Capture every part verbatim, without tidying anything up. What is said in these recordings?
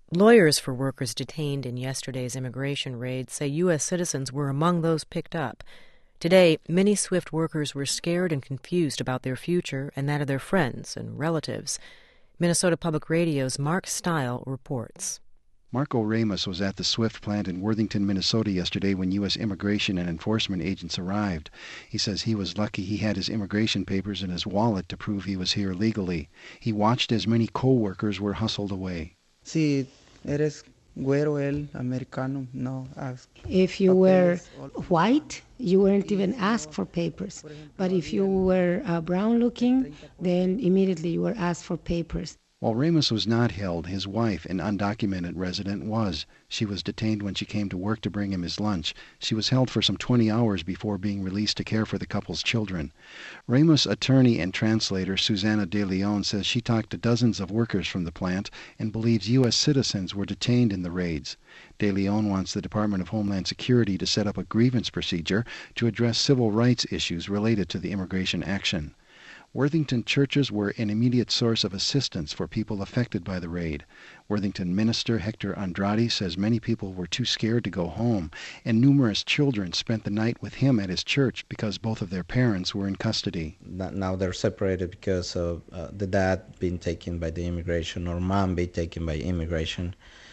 Lawyers for workers detained in yesterday's immigration raid say U S citizens were among those picked up. Today, many Swift workers were scared and confused about their future and that of their friends and relatives. Minnesota Public Radio's Mark Stile reports. Marco Ramos was at the Swift plant in Worthington, Minnesota yesterday when U S immigration and enforcement agents arrived. He says he was lucky he had his immigration papers in his wallet to prove he was here legally. He watched as many co-workers were hustled away. Si eres güero, el americano, no ask. If you were white, you weren't even asked for papers. But if you were uh, brown-looking, then immediately you were asked for papers. While Ramos was not held, his wife, an undocumented resident, was. She was detained when she came to work to bring him his lunch. She was held for some twenty hours before being released to care for the couple's children. Ramos' attorney and translator, Susana De Leon, says she talked to dozens of workers from the plant and believes U S citizens were detained in the raids. De Leon wants the Department of Homeland Security to set up a grievance procedure to address civil rights issues related to the immigration action. Worthington churches were an immediate source of assistance for people affected by the raid. Worthington minister Hector Andrade says many people were too scared to go home, and numerous children spent the night with him at his church because both of their parents were in custody. Now they're separated because of uh, the dad being taken by the immigration or mom being taken by immigration.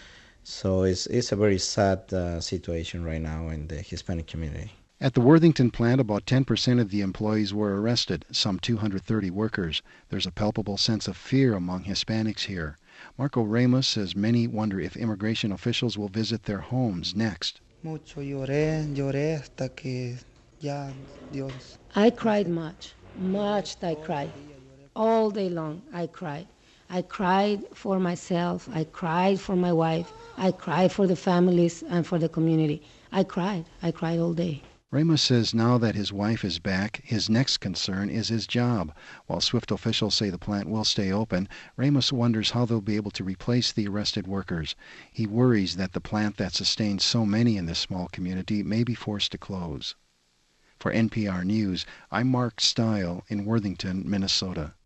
So it's, it's a very sad uh, situation right now in the Hispanic community. At the Worthington plant, about ten percent of the employees were arrested, some two hundred thirty workers. There's a palpable sense of fear among Hispanics here. Marco Ramos says many wonder if immigration officials will visit their homes next. Mucho lloré, lloré hasta que ya Dios. I cried much, much I cried. All day long I cried. I cried for myself, I cried for my wife, I cried for the families and for the community. I cried, I cried all day. Ramos says now that his wife is back, his next concern is his job. While Swift officials say the plant will stay open, Ramos wonders how they'll be able to replace the arrested workers. He worries that the plant that sustains so many in this small community may be forced to close. For N P R News, I'm Mark Stile in Worthington, Minnesota.